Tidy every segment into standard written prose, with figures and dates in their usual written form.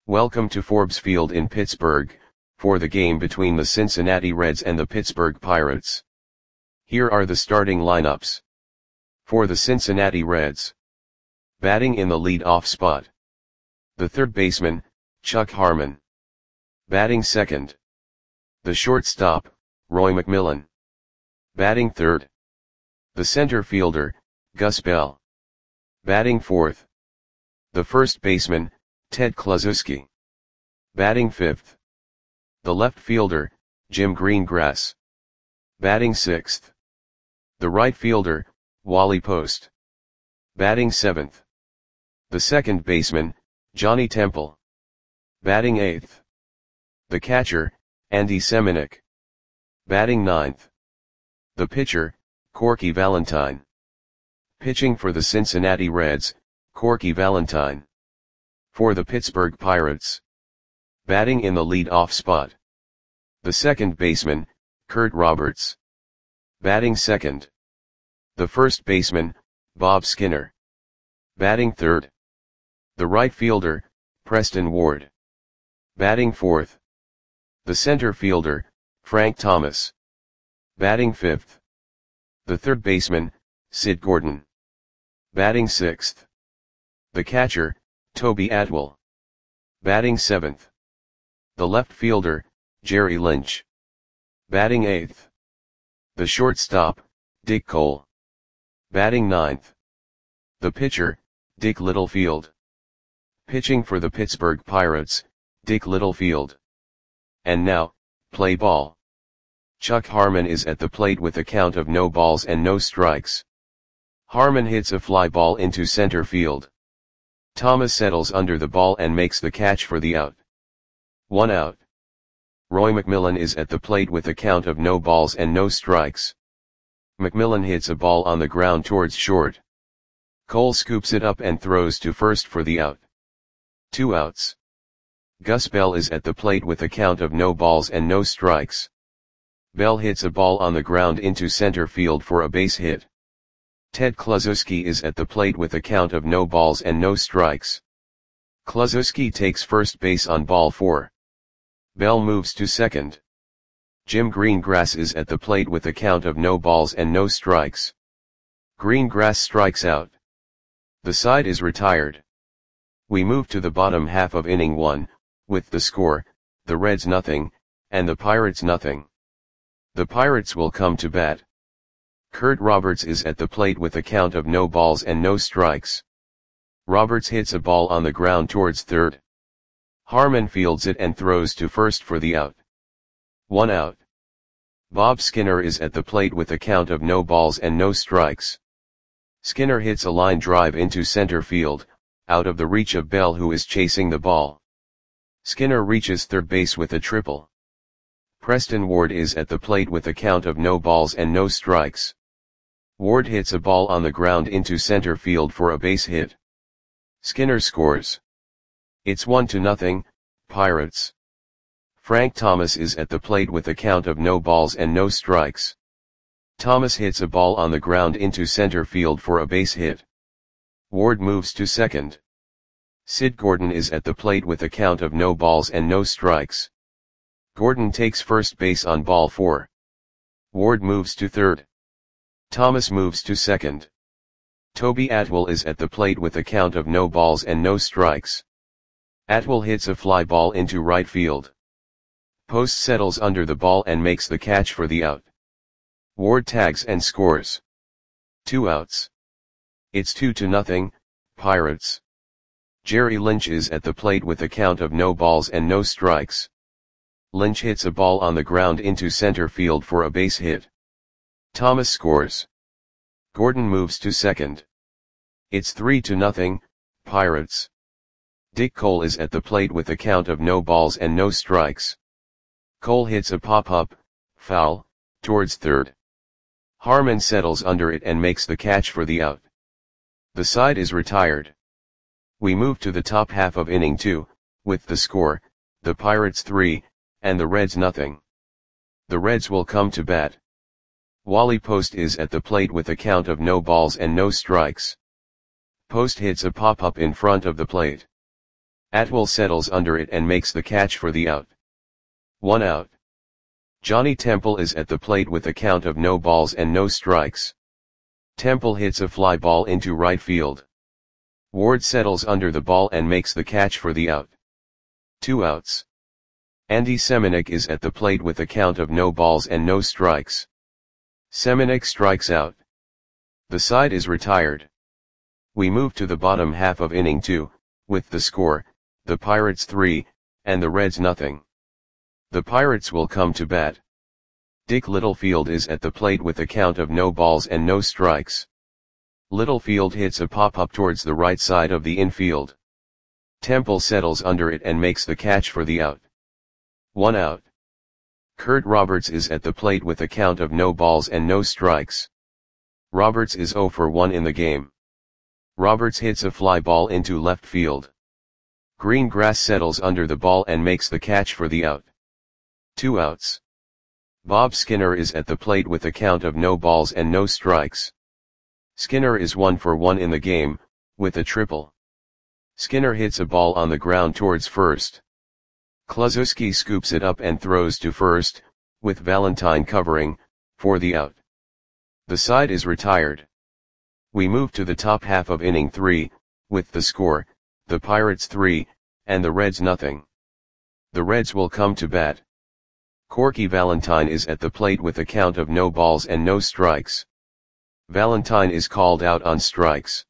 Welcome to Forbes Field in Pittsburgh, for the game between the Cincinnati Reds and the Pittsburgh Pirates. Here are the starting lineups. For the Cincinnati Reds. Batting in the lead-off spot. The third baseman, Chuck Harmon. Batting second. The shortstop, Roy McMillan. Batting third. The center fielder, Gus Bell. Batting fourth. The first baseman, Ted Kluszewski. Batting fifth. The left fielder, Jim Greengrass. Batting sixth. The right fielder, Wally Post. Batting seventh. The second baseman, Johnny Temple. Batting eighth. The catcher, Andy Semenuk. Batting ninth. The pitcher, Corky Valentine. Pitching for the Cincinnati Reds, Corky Valentine. For the Pittsburgh Pirates. Batting in the lead-off spot. The second baseman, Kurt Roberts. Batting second. The first baseman, Bob Skinner. Batting third. The right fielder, Preston Ward. Batting fourth. The center fielder, Frank Thomas. Batting fifth. The third baseman, Sid Gordon. Batting sixth. The catcher, Toby Atwell. Batting seventh. The left fielder, Jerry Lynch. Batting eighth. The shortstop, Dick Cole. Batting ninth. The pitcher, Dick Littlefield. Pitching for the Pittsburgh Pirates, Dick Littlefield. And now, play ball. Chuck Harmon is at the plate with a count of no balls and no strikes. Harmon hits a fly ball into center field. Thomas settles under the ball and makes the catch for the out. 1 out. Roy McMillan is at the plate with a count of no balls and no strikes. McMillan hits a ball on the ground towards short. Cole scoops it up and throws to first for the out. 2 outs. Gus Bell is at the plate with a count of no balls and no strikes. Bell hits a ball on the ground into center field for a base hit. Ted Kluszewski is at the plate with a count of no balls and no strikes. Kluszewski takes first base on ball 4. Bell moves to second. Jim Greengrass is at the plate with a count of no balls and no strikes. Greengrass strikes out. The side is retired. We move to the bottom half of inning 1, with the score, the Reds nothing, and the Pirates nothing. The Pirates will come to bat. Kurt Roberts is at the plate with a count of no balls and no strikes. Roberts hits a ball on the ground towards third. Harmon fields it and throws to first for the out. 1 out. Bob Skinner is at the plate with a count of no balls and no strikes. Skinner hits a line drive into center field, out of the reach of Bell, who is chasing the ball. Skinner reaches third base with a triple. Preston Ward is at the plate with a count of no balls and no strikes. Ward hits a ball on the ground into center field for a base hit. Skinner scores. It's 1-0, Pirates. Frank Thomas is at the plate with a count of no balls and no strikes. Thomas hits a ball on the ground into center field for a base hit. Ward moves to second. Sid Gordon is at the plate with a count of no balls and no strikes. Gordon takes first base on ball 4. Ward moves to third. Thomas moves to second. Toby Atwell is at the plate with a count of no balls and no strikes. Atwell hits a fly ball into right field. Post settles under the ball and makes the catch for the out. Ward tags and scores. 2 outs. It's 2-0, Pirates. Jerry Lynch is at the plate with a count of no balls and no strikes. Lynch hits a ball on the ground into center field for a base hit. Thomas scores. Gordon moves to second. It's 3-0, Pirates. Dick Cole is at the plate with a count of no balls and no strikes. Cole hits a pop-up, foul, towards third. Harmon settles under it and makes the catch for the out. The side is retired. We move to the top half of inning 2, with the score, the Pirates 3, and the Reds nothing. The Reds will come to bat. Wally Post is at the plate with a count of no balls and no strikes. Post hits a pop-up in front of the plate. Atwell settles under it and makes the catch for the out. 1 out. Johnny Temple is at the plate with a count of no balls and no strikes. Temple hits a fly ball into right field. Ward settles under the ball and makes the catch for the out. 2 outs. Andy Semenuk is at the plate with a count of no balls and no strikes. Semenuk strikes out. The side is retired. We move to the bottom half of inning 2, with the score, the Pirates 3, and the Reds nothing. The Pirates will come to bat. Dick Littlefield is at the plate with a count of no balls and no strikes. Littlefield hits a pop-up towards the right side of the infield. Temple settles under it and makes the catch for the out. 1 out. Kurt Roberts is at the plate with a count of no balls and no strikes. Roberts is 0 for 1 in the game. Roberts hits a fly ball into left field. Greengrass settles under the ball and makes the catch for the out. 2 outs. Bob Skinner is at the plate with a count of no balls and no strikes. Skinner is 1 for 1 in the game, with a triple. Skinner hits a ball on the ground towards first. Kluszewski scoops it up and throws to first, with Valentine covering, for the out. The side is retired. We move to the top half of inning 3, with the score, the Pirates 3, and the Reds nothing. The Reds will come to bat. Corky Valentine is at the plate with a count of no balls and no strikes. Valentine is called out on strikes.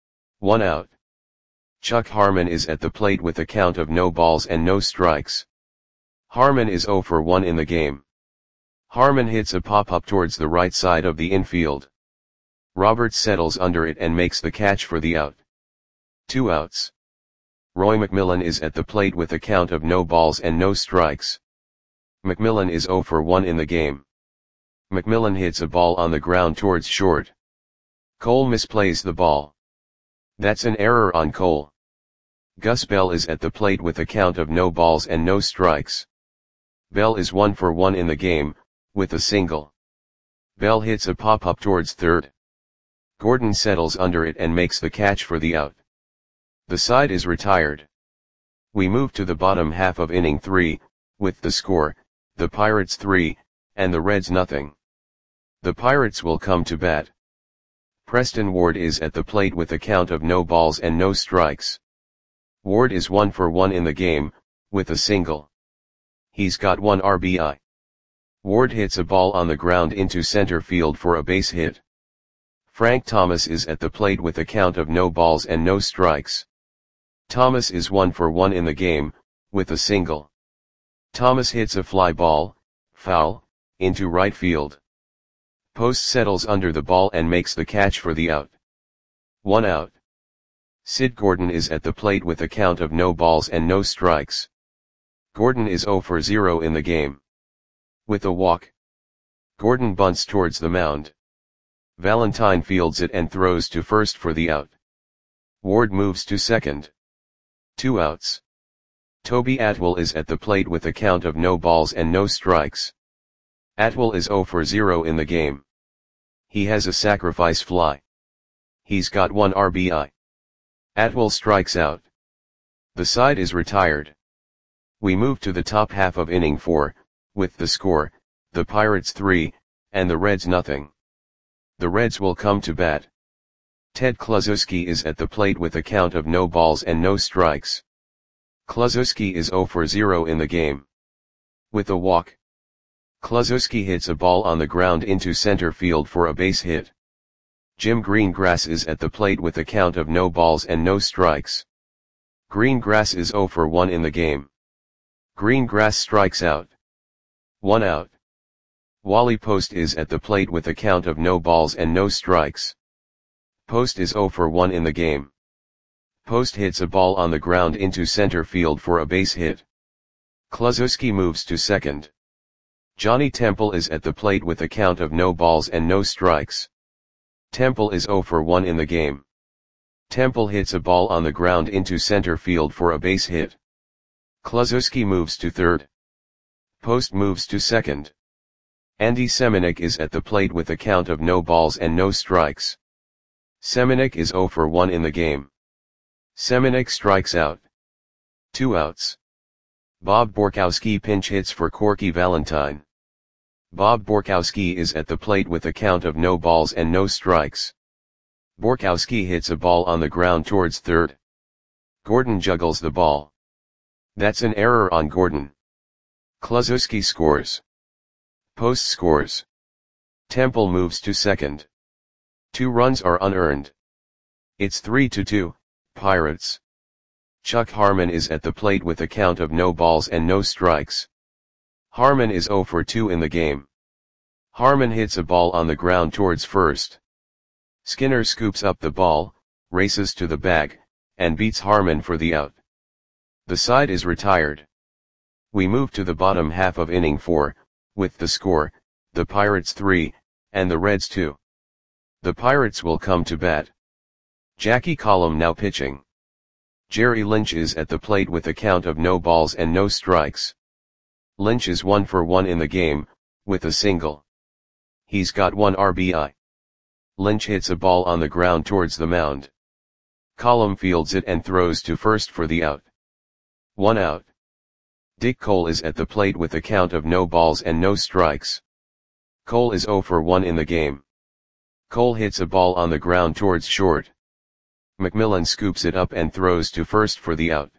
1 out. Chuck Harmon is at the plate with a count of no balls and no strikes. Harmon is 0 for 1 in the game. Harmon hits a pop-up towards the right side of the infield. Roberts settles under it and makes the catch for the out. 2 outs. Roy McMillan is at the plate with a count of no balls and no strikes. McMillan is 0 for 1 in the game. McMillan hits a ball on the ground towards short. Cole misplays the ball. That's an error on Cole. Gus Bell is at the plate with a count of no balls and no strikes. Bell is 1 for 1 in the game, with a single. Bell hits a pop-up towards third. Gordon settles under it and makes the catch for the out. The side is retired. We move to the bottom half of inning 3, with the score, the Pirates 3, and the Reds nothing. The Pirates will come to bat. Preston Ward is at the plate with a count of no balls and no strikes. Ward is 1 for 1 in the game, with a single. He's got 1 RBI. Ward hits a ball on the ground into center field for a base hit. Frank Thomas is at the plate with a count of no balls and no strikes. Thomas is 1 for 1 in the game, with a single. Thomas hits a fly ball, foul, into right field. Post settles under the ball and makes the catch for the out. 1 out. Sid Gordon is at the plate with a count of no balls and no strikes. Gordon is 0 for 0 in the game. With a walk. Gordon bunts towards the mound. Valentine fields it and throws to first for the out. Ward moves to second. 2 outs. Toby Atwell is at the plate with a count of no balls and no strikes. Atwell is 0 for 0 in the game. He has a sacrifice fly. He's got 1 RBI. Atwell strikes out. The side is retired. We move to the top half of inning 4, with the score, the Pirates 3, and the Reds nothing. The Reds will come to bat. Ted Kluszewski is at the plate with a count of no balls and no strikes. Kluszewski is 0 for 0 in the game. With a walk. Kluszewski hits a ball on the ground into center field for a base hit. Jim Greengrass is at the plate with a count of no balls and no strikes. Greengrass is 0 for 1 in the game. Greengrass strikes out. 1 out. Wally Post is at the plate with a count of no balls and no strikes. Post is 0 for 1 in the game. Post hits a ball on the ground into center field for a base hit. Kluszewski moves to second. Johnny Temple is at the plate with a count of no balls and no strikes. Temple is 0 for 1 in the game. Temple hits a ball on the ground into center field for a base hit. Kluszewski moves to third. Post moves to second. Andy Semenuk is at the plate with a count of no balls and no strikes. Semenuk is 0 for 1 in the game. Semenuk strikes out. 2 outs. Bob Borkowski pinch hits for Corky Valentine. Bob Borkowski is at the plate with a count of no balls and no strikes. Borkowski hits a ball on the ground towards third. Gordon juggles the ball. That's an error on Gordon. Kluszewski scores. Post scores. Temple moves to second. 2 runs are unearned. It's 3-2, Pirates. Chuck Harmon is at the plate with a count of no balls and no strikes. Harmon is 0 for 2 in the game. Harmon hits a ball on the ground towards first. Skinner scoops up the ball, races to the bag, and beats Harmon for the out. The side is retired. We move to the bottom half of inning 4, with the score, the Pirates 3, and the Reds 2. The Pirates will come to bat. Jackie Collum now pitching. Jerry Lynch is at the plate with a count of no balls and no strikes. Lynch is 1 for 1 in the game, with a single. He's got 1 RBI. Lynch hits a ball on the ground towards the mound. Collum fields it and throws to first for the out. 1 out. Dick Cole is at the plate with a count of no balls and no strikes. Cole is 0 for 1 in the game. Cole hits a ball on the ground towards short. McMillan scoops it up and throws to first for the out.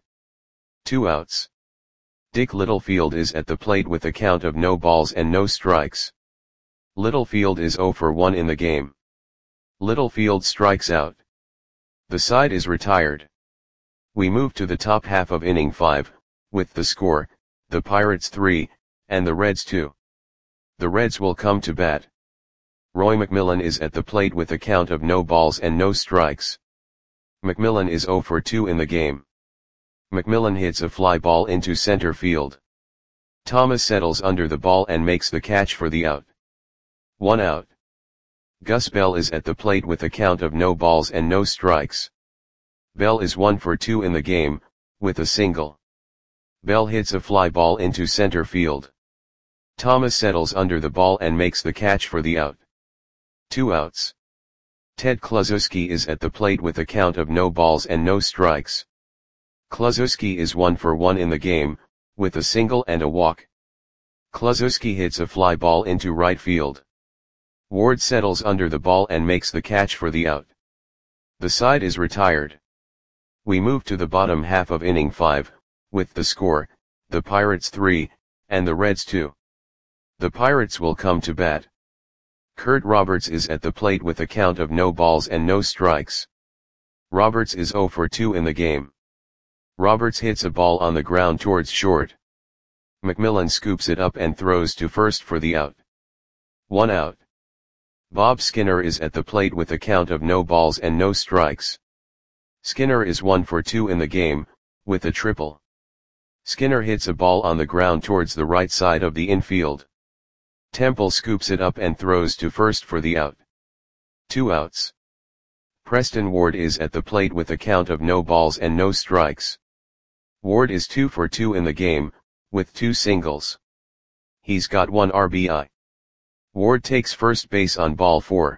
2 outs. Dick Littlefield is at the plate with a count of no balls and no strikes. Littlefield is 0 for 1 in the game. Littlefield strikes out. The side is retired. We move to the top half of inning 5, with the score, the Pirates 3, and the Reds 2. The Reds will come to bat. Roy McMillan is at the plate with a count of no balls and no strikes. McMillan is 0 for 2 in the game. McMillan hits a fly ball into center field. Thomas settles under the ball and makes the catch for the out. 1 out. Gus Bell is at the plate with a count of no balls and no strikes. Bell is 1 for 2 in the game, with a single. Bell hits a fly ball into center field. Thomas settles under the ball and makes the catch for the out. 2 outs. Ted Kluszewski is at the plate with a count of no balls and no strikes. Kluszewski is 1 for 1 in the game, with a single and a walk. Kluszewski hits a fly ball into right field. Ward settles under the ball and makes the catch for the out. The side is retired. We move to the bottom half of inning 5, with the score, the Pirates 3, and the Reds 2. The Pirates will come to bat. Kurt Roberts is at the plate with a count of no balls and no strikes. Roberts is 0 for 2 in the game. Roberts hits a ball on the ground towards short. McMillan scoops it up and throws to first for the out. 1 out. Bob Skinner is at the plate with a count of no balls and no strikes. Skinner is 1 for 2 in the game, with a triple. Skinner hits a ball on the ground towards the right side of the infield. Temple scoops it up and throws to first for the out. 2 outs. Preston Ward is at the plate with a count of no balls and no strikes. Ward is 2 for 2 in the game, with 2 singles. He's got 1 RBI. Ward takes first base on ball 4.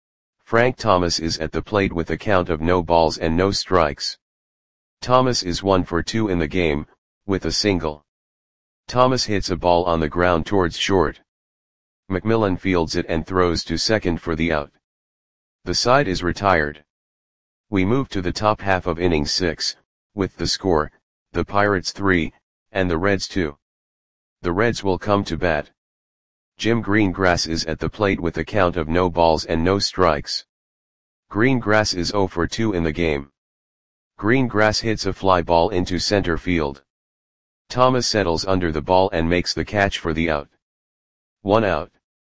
Frank Thomas is at the plate with a count of no balls and no strikes. Thomas is 1 for 2 in the game, with a single. Thomas hits a ball on the ground towards short. McMillan fields it and throws to second for the out. The side is retired. We move to the top half of inning 6, with the score, the Pirates 3, and the Reds 2. The Reds will come to bat. Jim Greengrass is at the plate with a count of no balls and no strikes. Greengrass is 0 for 2 in the game. Greengrass hits a fly ball into center field. Thomas settles under the ball and makes the catch for the out. 1 out.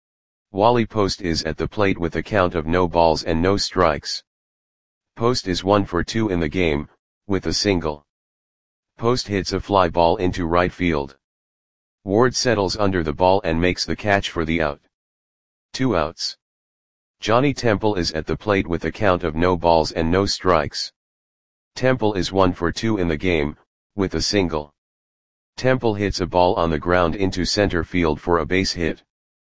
Wally Post is at the plate with a count of no balls and no strikes. Post is 1 for 2 in the game, with a single. Post hits a fly ball into right field. Ward settles under the ball and makes the catch for the out. 2 outs. Johnny Temple is at the plate with a count of no balls and no strikes. Temple is 1 for 2 in the game, with a single. Temple hits a ball on the ground into center field for a base hit.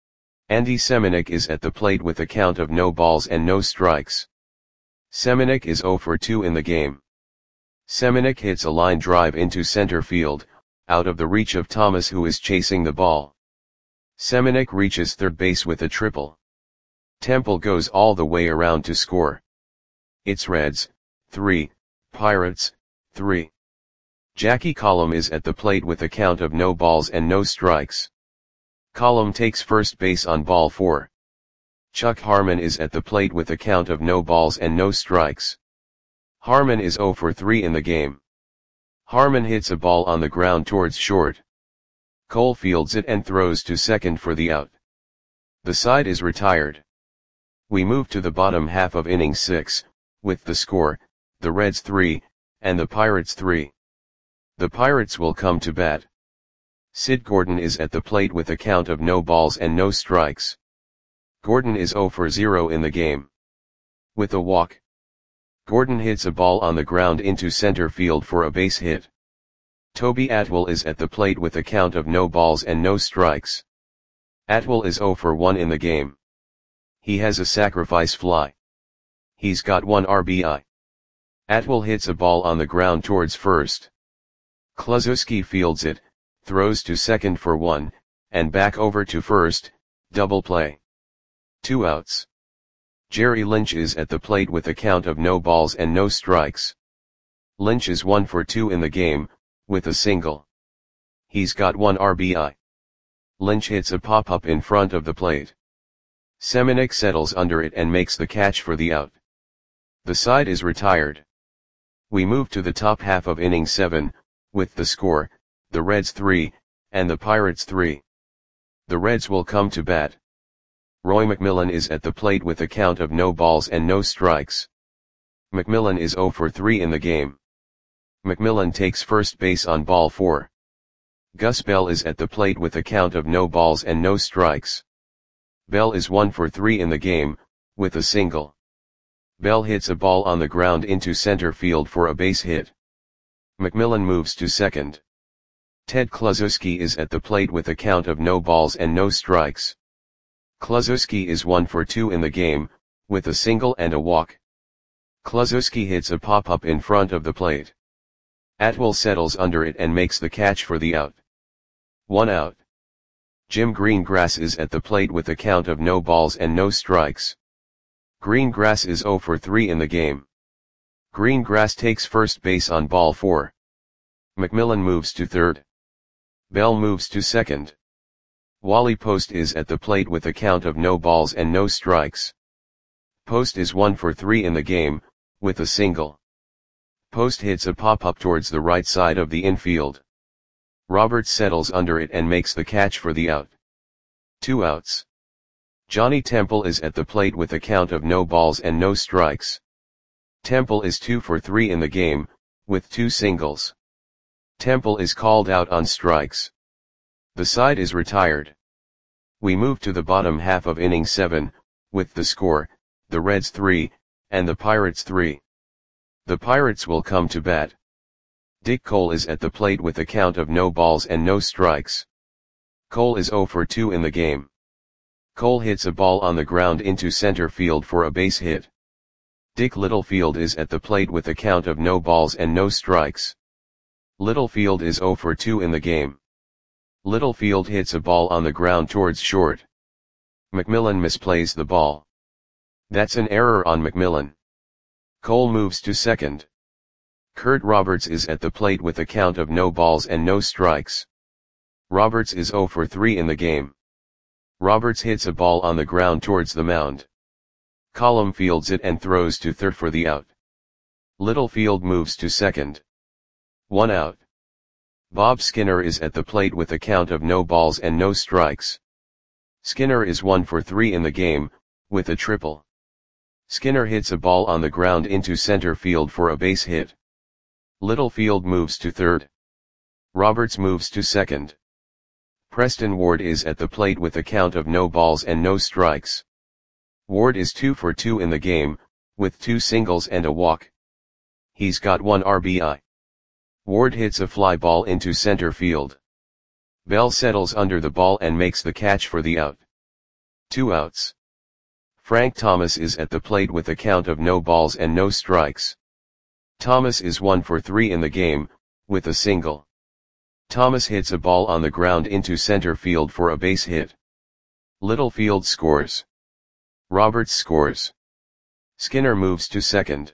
Andy Semenuk is at the plate with a count of no balls and no strikes. Semenuk is 0 for 2 in the game. Semenuk hits a line drive into center field, out of the reach of Thomas, who is chasing the ball. Semenuk reaches third base with a triple. Temple goes all the way around to score. It's Reds, 3, Pirates, 3. Jackie Column is at the plate with a count of no balls and no strikes. Column takes first base on ball 4. Chuck Harmon is at the plate with a count of no balls and no strikes. Harmon is 0 for 3 in the game. Harmon hits a ball on the ground towards short. Cole fields it and throws to second for the out. The side is retired. We move to the bottom half of inning 6, with the score, the Reds 3, and the Pirates 3. The Pirates will come to bat. Sid Gordon is at the plate with a count of no balls and no strikes. Gordon is 0 for 0 in the game. With a walk, Gordon hits a ball on the ground into center field for a base hit. Toby Atwell is at the plate with a count of no balls and no strikes. Atwell is 0 for 1 in the game. He has a sacrifice fly. He's got 1 RBI. Atwell hits a ball on the ground towards first. Kluszewski fields it, throws to second for 1, and back over to first, double play. 2 outs. Jerry Lynch is at the plate with a count of no balls and no strikes. Lynch is 1 for 2 in the game, with a single. He's got 1 RBI. Lynch hits a pop-up in front of the plate. Semenuk settles under it and makes the catch for the out. The side is retired. We move to the top half of inning 7, with the score, the Reds 3, and the Pirates 3. The Reds will come to bat. Roy McMillan is at the plate with a count of no balls and no strikes. McMillan is 0 for 3 in the game. McMillan takes first base on ball 4. Gus Bell is at the plate with a count of no balls and no strikes. Bell is 1 for 3 in the game, with a single. Bell hits a ball on the ground into center field for a base hit. McMillan moves to second. Ted Kluszewski is at the plate with a count of no balls and no strikes. Kluszewski is 1 for 2 in the game, with a single and a walk. Kluszewski hits a pop-up in front of the plate. Atwell settles under it and makes the catch for the out. 1 out. Jim Greengrass is at the plate with a count of no balls and no strikes. Greengrass is 0 for 3 in the game. Greengrass takes first base on ball 4. McMillan moves to third. Bell moves to second. Wally Post is at the plate with a count of no balls and no strikes. Post is 1 for 3 in the game, with a single. Post hits a pop-up towards the right side of the infield. Roberts settles under it and makes the catch for the out. 2 outs. Johnny Temple is at the plate with a count of no balls and no strikes. Temple is 2 for 3 in the game, with 2 singles. Temple is called out on strikes. The side is retired. We move to the bottom half of inning 7, with the score, the Reds 3, and the Pirates 3. The Pirates will come to bat. Dick Cole is at the plate with a count of no balls and no strikes. Cole is 0 for 2 in the game. Cole hits a ball on the ground into center field for a base hit. Dick Littlefield is at the plate with a count of no balls and no strikes. Littlefield is 0 for 2 in the game. Littlefield hits a ball on the ground towards short. McMillan misplays the ball. That's an error on McMillan. Cole moves to second. Kurt Roberts is at the plate with a count of no balls and no strikes. Roberts is 0 for 3 in the game. Roberts hits a ball on the ground towards the mound. Column fields it and throws to third for the out. Littlefield moves to second. 1 out. Bob Skinner is at the plate with a count of no balls and no strikes. Skinner is 1 for 3 in the game, with a triple. Skinner hits a ball on the ground into center field for a base hit. Littlefield moves to third. Roberts moves to second. Preston Ward is at the plate with a count of no balls and no strikes. Ward is 2 for 2 in the game, with 2 singles and a walk. He's got 1 RBI. Ward hits a fly ball into center field. Bell settles under the ball and makes the catch for the out. 2 outs. Frank Thomas is at the plate with a count of no balls and no strikes. Thomas is 1 for 3 in the game, with a single. Thomas hits a ball on the ground into center field for a base hit. Littlefield scores. Roberts scores. Skinner moves to second.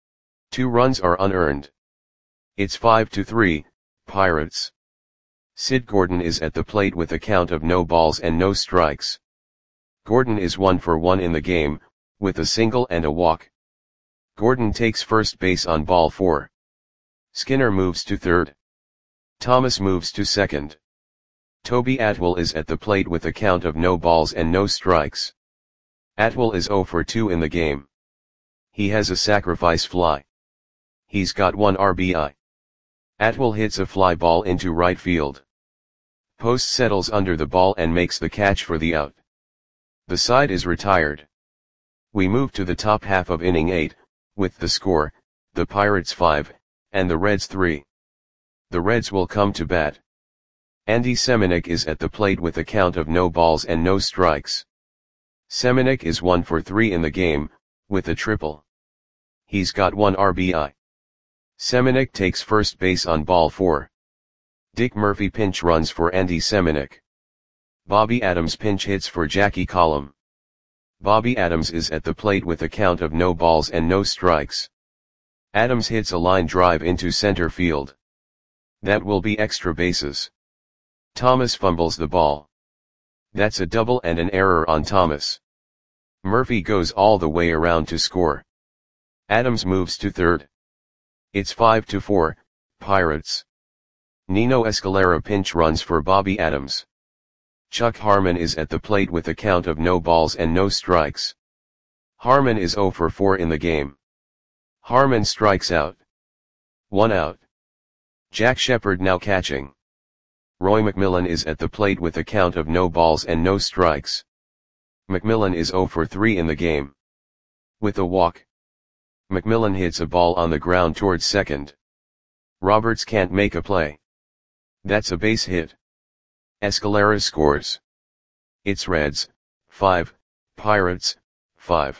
2 runs are unearned. It's 5-3, Pirates. Sid Gordon is at the plate with a count of no balls and no strikes. Gordon is 1 for 1 in the game, with a single and a walk. Gordon takes first base on ball 4. Skinner moves to third. Thomas moves to second. Toby Atwell is at the plate with a count of no balls and no strikes. Atwell is 0 for 2 in the game. He has a sacrifice fly. He's got 1 RBI. Atwell hits a fly ball into right field. Post settles under the ball and makes the catch for the out. The side is retired. We move to the top half of inning 8, with the score, the Pirates 5, and the Reds 3. The Reds will come to bat. Andy Semenuk is at the plate with a count of no balls and no strikes. Semenuk is 1 for 3 in the game, with a triple. He's got 1 RBI. Semenuk takes first base on ball 4. Dick Murphy pinch runs for Andy Semenuk. Bobby Adams pinch hits for Jackie Collum. Bobby Adams is at the plate with a count of no balls and no strikes. Adams hits a line drive into center field. That will be extra bases. Thomas fumbles the ball. That's a double and an error on Thomas. Murphy goes all the way around to score. Adams moves to third. It's 5-4, Pirates. Nino Escalera pinch runs for Bobby Adams. Chuck Harmon is at the plate with a count of no balls and no strikes. Harmon is 0 for 4 in the game. Harmon strikes out. 1 out. Jack Shepard now catching. Roy McMillan is at the plate with a count of no balls and no strikes. McMillan is 0 for 3 in the game. With a walk. McMillan hits a ball on the ground towards second. Roberts can't make a play. That's a base hit. Escalera scores. It's Reds, 5, Pirates, 5.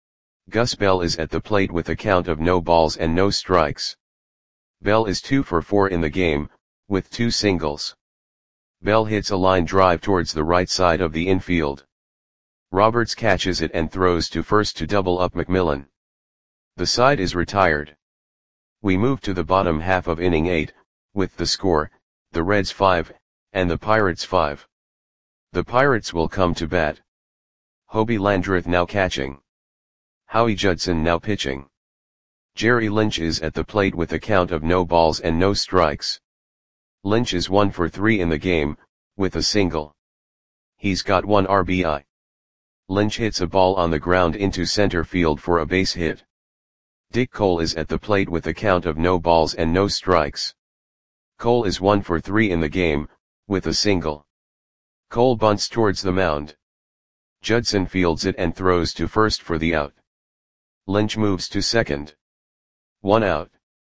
Gus Bell is at the plate with a count of no balls and no strikes. Bell is 2 for 4 in the game, with 2 singles. Bell hits a line drive towards the right side of the infield. Roberts catches it and throws to first to double up McMillan. The side is retired. We move to the bottom half of inning 8, with the score, the Reds 5, and the Pirates 5. The Pirates will come to bat. Hobie Landreth now catching. Howie Judson now pitching. Jerry Lynch is at the plate with a count of no balls and no strikes. Lynch is 1 for 3 in the game, with a single. He's got 1 RBI. Lynch hits a ball on the ground into center field for a base hit. Dick Cole is at the plate with a count of no balls and no strikes. Cole is 1 for 3 in the game, with a single. Cole bunts towards the mound. Judson fields it and throws to first for the out. Lynch moves to second. 1 out.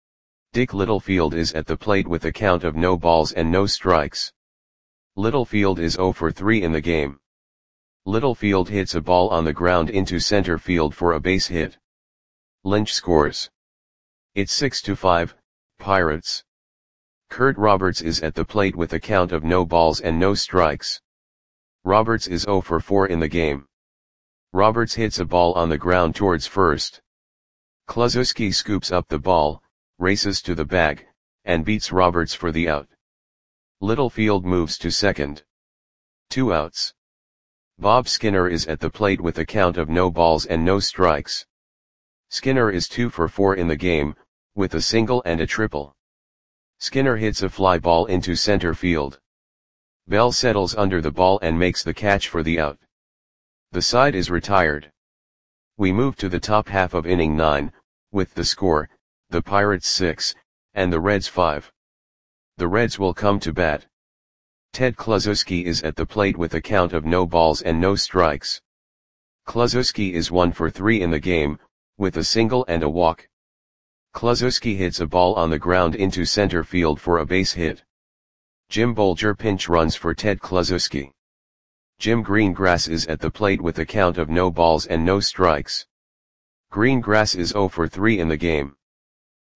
Dick Littlefield is at the plate with a count of no balls and no strikes. Littlefield is 0 for 3 in the game. Littlefield hits a ball on the ground into center field for a base hit. Lynch scores. It's 6-5, Pirates. Kurt Roberts is at the plate with a count of no balls and no strikes. Roberts is 0 for 4 in the game. Roberts hits a ball on the ground towards first. Kluszewski scoops up the ball, races to the bag, and beats Roberts for the out. Littlefield moves to second. 2 outs. Bob Skinner is at the plate with a count of no balls and no strikes. Skinner is 2 for 4 in the game, with a single and a triple. Skinner hits a fly ball into center field. Bell settles under the ball and makes the catch for the out. The side is retired. We move to the top half of inning 9, with the score, the Pirates 6, and the Reds 5. The Reds will come to bat. Ted Kluszewski is at the plate with a count of no balls and no strikes. Kluszewski is 1 for 3 in the game, with a single and a walk. Kluszewski hits a ball on the ground into center field for a base hit. Jim Bolger pinch runs for Ted Kluszewski. Jim Greengrass is at the plate with a count of no balls and no strikes. Greengrass is 0 for 3 in the game.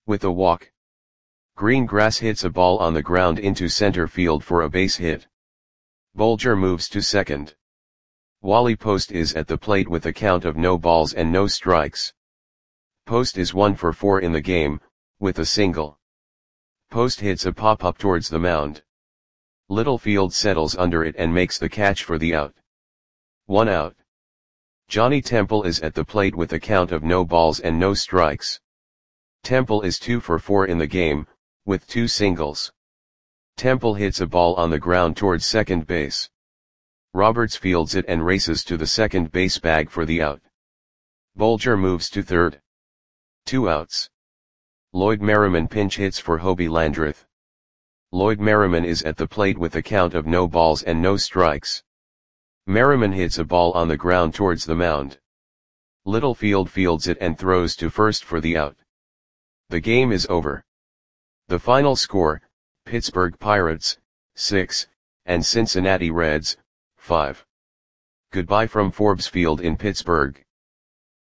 with a walk. Greengrass hits a ball on the ground into center field for a base hit. Bulger moves to second. Wally Post is at the plate with a count of no balls and no strikes. Post is 1 for 4 in the game, with a single. Post hits a pop-up towards the mound. Littlefield settles under it and makes the catch for the out. 1 out. Johnny Temple is at the plate with a count of no balls and no strikes. Temple is 2 for 4 in the game, with 2 singles. Temple hits a ball on the ground towards second base. Roberts fields it and races to the second base bag for the out. Bulger moves to third. 2 outs. Lloyd Merriman pinch hits for Hobie Landreth. Lloyd Merriman is at the plate with a count of no balls and no strikes. Merriman hits a ball on the ground towards the mound. Littlefield fields it and throws to first for the out. The game is over. The final score, Pittsburgh Pirates, 6, and Cincinnati Reds, 5. Goodbye from Forbes Field in Pittsburgh.